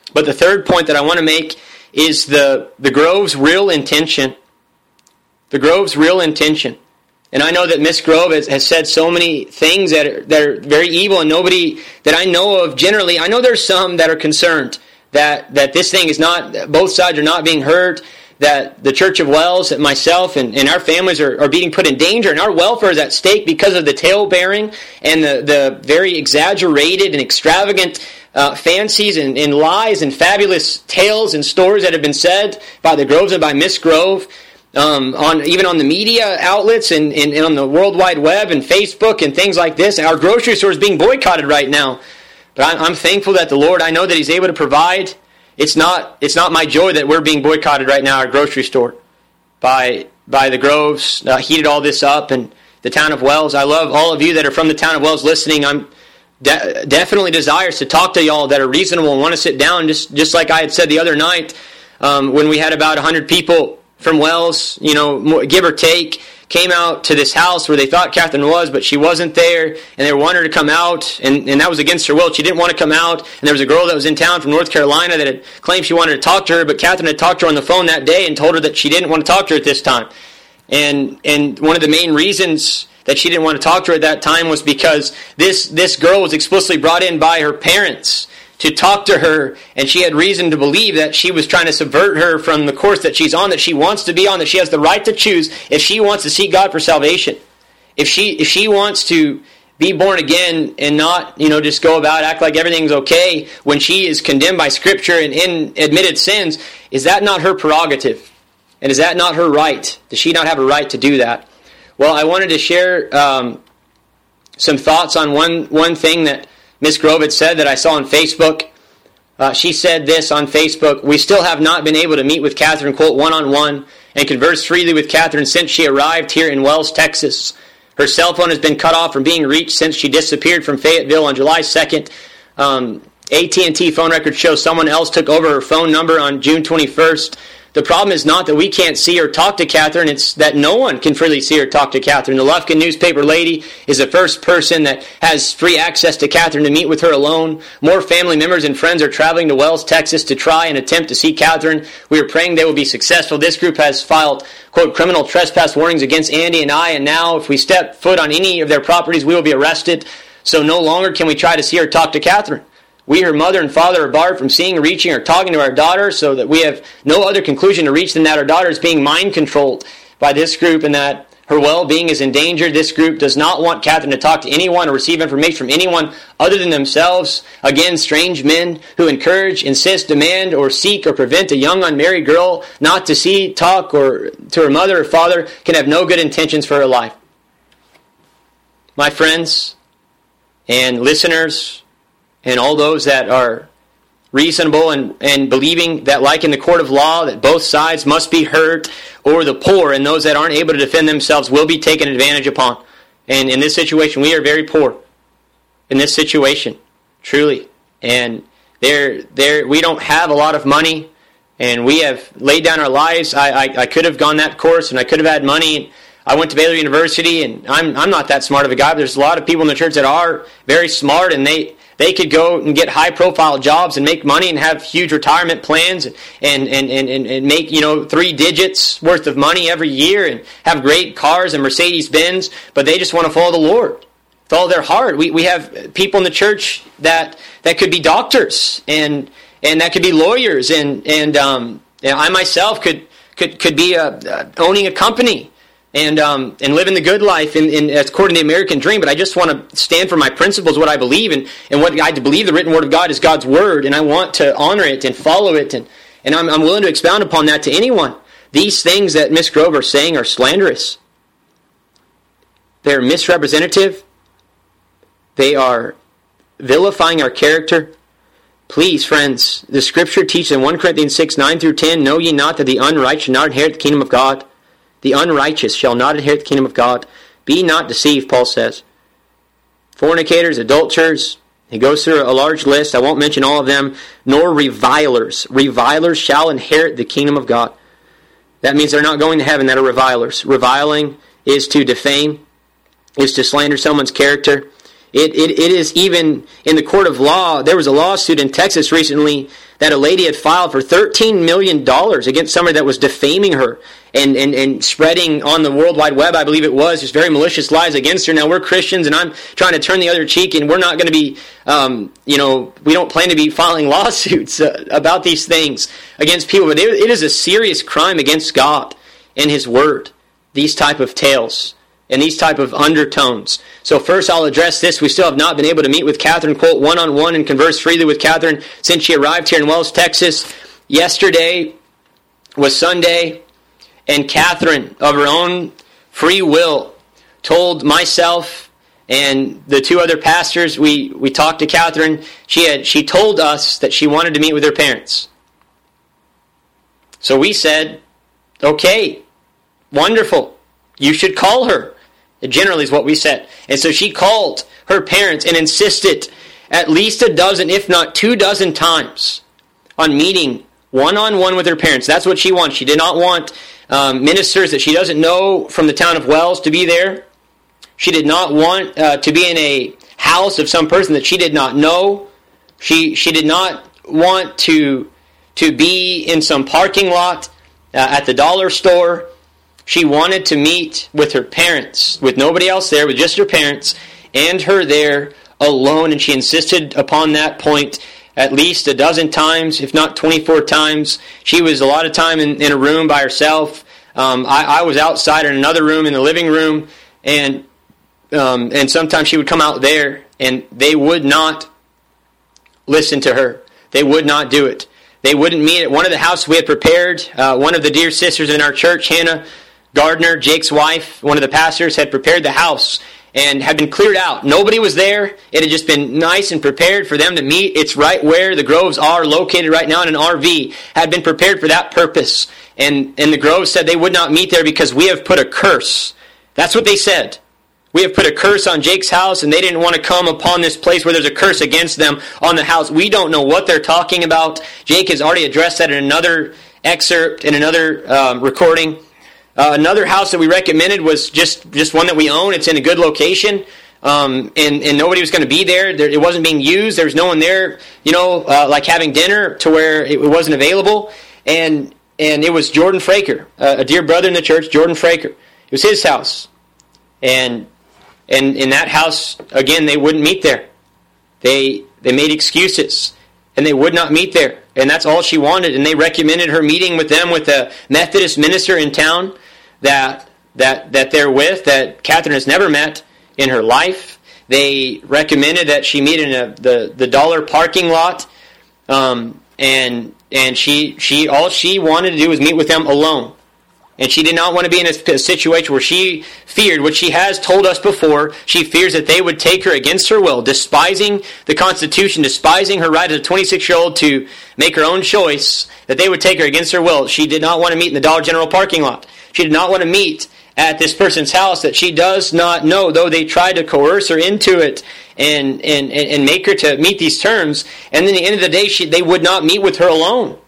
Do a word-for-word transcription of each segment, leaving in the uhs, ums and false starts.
But the third point that I want to make is the, the Grove's real intention. The Grove's real intention. And I know that Miss Grove has, has said so many things that are, that are very evil, and nobody that I know of generally, I know there's some that are concerned that, that this thing is not, both sides are not being hurt, that the Church of Wells, that myself and, and our families are, are being put in danger, and our welfare is at stake because of the tale-bearing and the, the very exaggerated and extravagant uh, fancies and, and lies and fabulous tales and stories that have been said by the Groves and by Miss Grove. Um, on even on the media outlets and, and, and on the World Wide Web and Facebook and things like this. Our grocery store is being boycotted right now. But I'm, I'm thankful that the Lord, I know that He's able to provide. It's not it's not my joy that we're being boycotted right now, our grocery store, by by the Groves. Uh, heated all this up, and the town of Wells. I love all of you that are from the town of Wells listening. I'm de- definitely desirous to talk to y'all that are reasonable and want to sit down, just, just like I had said the other night um, when we had about one hundred people from Wells, you know, give or take, came out to this house where they thought Catherine was, but she wasn't there, and they wanted her to come out, and, and that was against her will. She didn't want to come out, and there was a girl that was in town from North Carolina that had claimed she wanted to talk to her, but Catherine had talked to her on the phone that day and told her that she didn't want to talk to her at this time. And and one of the main reasons that she didn't want to talk to her at that time was because this, this girl was explicitly brought in by her parents to talk to her, and she had reason to believe that she was trying to subvert her from the course that she's on, that she wants to be on, that she has the right to choose if she wants to seek God for salvation. If she if she wants to be born again and not, you know, just go about, act like everything's okay when she is condemned by Scripture and in admitted sins, is that not her prerogative? And is that not her right? Does she not have a right to do that? Well, I wanted to share um, some thoughts on one, one thing that Miss Grove had said that I saw on Facebook. Uh, she said this on Facebook: "We still have not been able to meet with Catherine, quote, one-on-one and converse freely with Catherine since she arrived here in Wells, Texas. Her cell phone has been cut off from being reached since she disappeared from Fayetteville on July second. Um, A T and T phone records show someone else took over her phone number on June twenty-first. The problem is not that we can't see or talk to Catherine, it's that no one can freely see or talk to Catherine. The Lufkin newspaper lady is the first person that has free access to Catherine to meet with her alone. More family members and friends are traveling to Wells, Texas to try and attempt to see Catherine. We are praying they will be successful. This group has filed, quote, criminal trespass warnings against Andy and I, and now if we step foot on any of their properties, we will be arrested. So no longer can we try to see or talk to Catherine. We, her mother and father, are barred from seeing, reaching, or talking to our daughter, so that we have no other conclusion to reach than that our daughter is being mind-controlled by this group and that her well-being is endangered. This group does not want Catherine to talk to anyone or receive information from anyone other than themselves. Again, strange men who encourage, insist, demand, or seek or prevent a young unmarried girl not to see, talk, or to her mother or father can have no good intentions for her life." My friends and listeners, and all those that are reasonable and, and believing that, like in the court of law, that both sides must be heard, or the poor and those that aren't able to defend themselves will be taken advantage upon. And in this situation, we are very poor. In this situation, truly. And there, there, we don't have a lot of money, and we have laid down our lives. I, I, I could have gone that course, and I could have had money. I went to Baylor University, and I'm, I'm not that smart of a guy, but there's a lot of people in the church that are very smart, and they... They could go and get high-profile jobs and make money and have huge retirement plans and, and, and, and, and make, you know, three digits worth of money every year and have great cars and Mercedes-Benz, but they just want to follow the Lord with all their heart. We we have people in the church that, that could be doctors and and that could be lawyers, and and um, you know, I myself could could could be a, uh, owning a company and um, and living the good life in, in according to the American dream. But I just want to stand for my principles, what I believe, and, and what I believe the written word of God is God's word, and I want to honor it and follow it, and, and I'm, I'm willing to expound upon that to anyone. These things that Miss Grove are saying are slanderous. They're misrepresentative. They are vilifying our character. Please, friends, the Scripture teaches in First Corinthians six, nine through ten, "Know ye not that the unrighteous shall not inherit the kingdom of God? The unrighteous shall not inherit the kingdom of God. Be not deceived," Paul says. Fornicators, adulterers, he goes through a large list. I won't mention all of them. "Nor revilers. Revilers shall inherit the kingdom of God." That means they're not going to heaven that are revilers. Reviling is to defame, is to slander someone's character, It, it it is even in the court of law. There was a lawsuit in Texas recently that a lady had filed for thirteen million dollars against somebody that was defaming her and, and, and spreading on the World Wide Web, I believe it was, just very malicious lies against her. Now, we're Christians, and I'm trying to turn the other cheek, and we're not going to be, um, you know, we don't plan to be filing lawsuits uh, about these things against people. But it, it is a serious crime against God and His Word, these type of tales and these type of undertones. So first I'll address this. We still have not been able to meet with Catherine Colt one-on-one and converse freely with Catherine since she arrived here in Wells, Texas. Yesterday was Sunday, and Catherine, of her own free will, told myself and the two other pastors, we, we talked to Catherine, she had she told us that she wanted to meet with her parents. So we said, okay, wonderful, you should call her. It generally is what we said. And so she called her parents and insisted at least a dozen, if not two dozen times on meeting one-on-one with her parents. That's what she wants. She did not want um, ministers that she doesn't know from the town of Wells to be there. She did not want uh, to be in a house of some person that she did not know. She she did not want to, to be in some parking lot uh, at the dollar store. She wanted to meet with her parents, with nobody else there, with just her parents, and her there alone. And she insisted upon that point at least a dozen times, if not twenty-four times. She was a lot of time in, in a room by herself. Um, I, I was outside in another room in the living room, and um, and sometimes she would come out there, and they would not listen to her. They would not do it. They wouldn't meet at one of the houses we had prepared. Uh, one of the dear sisters in our church, Hannah Gardner, Jake's wife, one of the pastors, had prepared the house and had been cleared out. Nobody was there. It had just been nice and prepared for them to meet. It's right where the Groves are located right now in an R V. Had been prepared for that purpose. And, and the Groves said they would not meet there because we have put a curse. That's what they said. We have put a curse on Jake's house, and they didn't want to come upon this place where there's a curse against them on the house. We don't know what they're talking about. Jake has already addressed that in another excerpt, in another um, recording. Uh, another house that we recommended was just, just one that we own. It's in a good location, um, and, and nobody was going to be there. there. It wasn't being used. There was no one there, you know, uh, like having dinner to where it wasn't available. And and it was Jordan Fraker, uh, a dear brother in the church, Jordan Fraker. It was his house. And and in that house, again, they wouldn't meet there. They they made excuses, and they would not meet there. And that's all she wanted. And they recommended her meeting with them with a Methodist minister in town that that that they're with, that Catherine has never met in her life. They recommended that she meet in a, the the dollar parking lot, um, and and she she all she wanted to do was meet with them alone. And she did not want to be in a situation where she feared, what she has told us before, she fears that they would take her against her will, despising the Constitution, despising her right as a twenty-six-year-old to make her own choice, that they would take her against her will. She did not want to meet in the Dollar General parking lot. She did not want to meet at this person's house that she does not know, though they tried to coerce her into it and and, and make her to meet these terms. And then at the end of the day, she, they would not meet with her alone.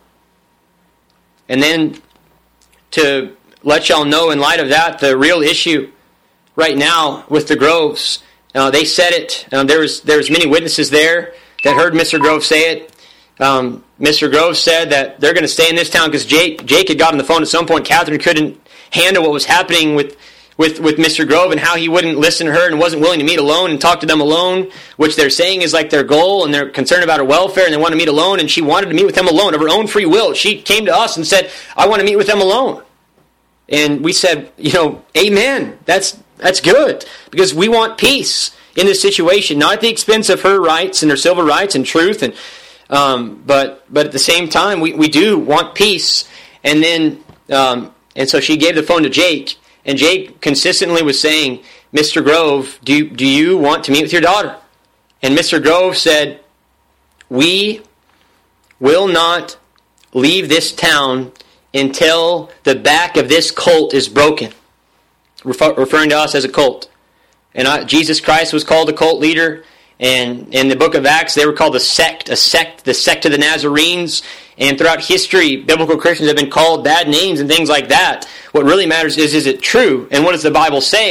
And then to let y'all know, in light of that, the real issue right now with the Groves, uh, they said it. Um, there was there was many witnesses there that heard Mister Grove say it. Um, Mister Grove said that they're going to stay in this town because Jake Jake had got on the phone at some point. Catherine couldn't handle what was happening with, with, with Mister Grove and how he wouldn't listen to her and wasn't willing to meet alone and talk to them alone, which they're saying is like their goal, and they're concerned about her welfare and they want to meet alone. And she wanted to meet with them alone of her own free will. She came to us and said, "I want to meet with them alone." And we said, you know, amen. That's that's good, because we want peace in this situation, not at the expense of her rights and her civil rights and truth, and um, but but at the same time, we, we do want peace. And then um, and so she gave the phone to Jake, and Jake consistently was saying, "Mister Grove, do do you want to meet with your daughter?" And Mister Grove said, "We will not leave this town until the back of this colt is broken," Refer, referring to us as a colt. And I, Jesus Christ was called a cult leader, and in the book of Acts they were called a sect, a sect, the sect of the Nazarenes. And throughout history, biblical Christians have been called bad names and things like that. What really matters is, is it true? And what does the Bible say?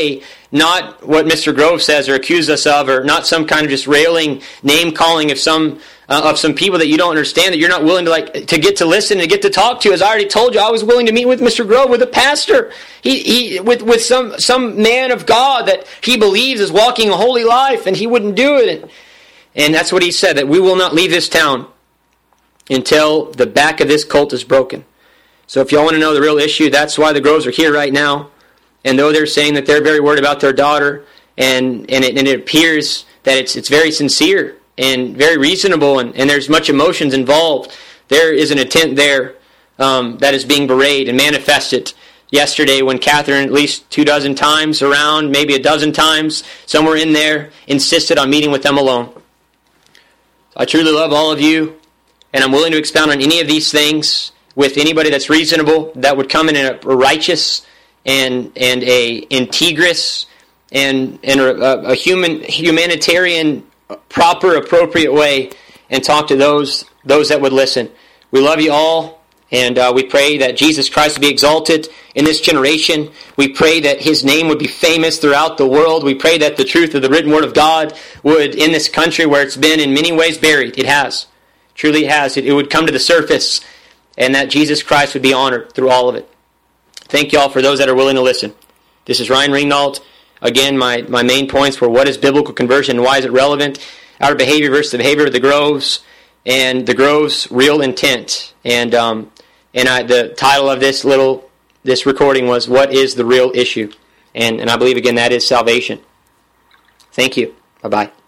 not what Mister Grove says or accuses us of, or not some kind of just railing name calling of some uh, of some people that you don't understand, that you're not willing to like to get to listen and get to talk to. As I already told you, I was willing to meet with Mister Grove, with a pastor, he he with with some some man of God that he believes is walking a holy life, and he wouldn't do it. And, and that's what he said, that we will not leave this town until the back of this cult is broken. So if y'all want to know the real issue, that's why the Groves are here right now. And though they're saying that they're very worried about their daughter, and and it, and it appears that it's it's very sincere and very reasonable, and, and there's much emotions involved, there is an intent there um, that is being berated and manifested yesterday when Catherine, at least two dozen times around, maybe a dozen times, somewhere in there, insisted on meeting with them alone. I truly love all of you, and I'm willing to expound on any of these things with anybody that's reasonable, that would come in a righteous and and a integrous and and a, a human humanitarian, proper, appropriate way, and talk to those those that would listen. We love you all, and uh, we pray that Jesus Christ would be exalted in this generation. We pray that His name would be famous throughout the world. We pray that the truth of the written Word of God would, in this country where it's been in many ways buried, it has, truly it has, it, it would come to the surface, and that Jesus Christ would be honored through all of it. Thank you all for those that are willing to listen. This is Ryan Ringnault. Again, my, my main points were what is biblical conversion and why is it relevant, our behavior versus the behavior of the Groves, and the Groves' real intent. And um, and I, the title of this little this recording was "What is the real issue?" And and I believe again that is salvation. Thank you. Bye bye.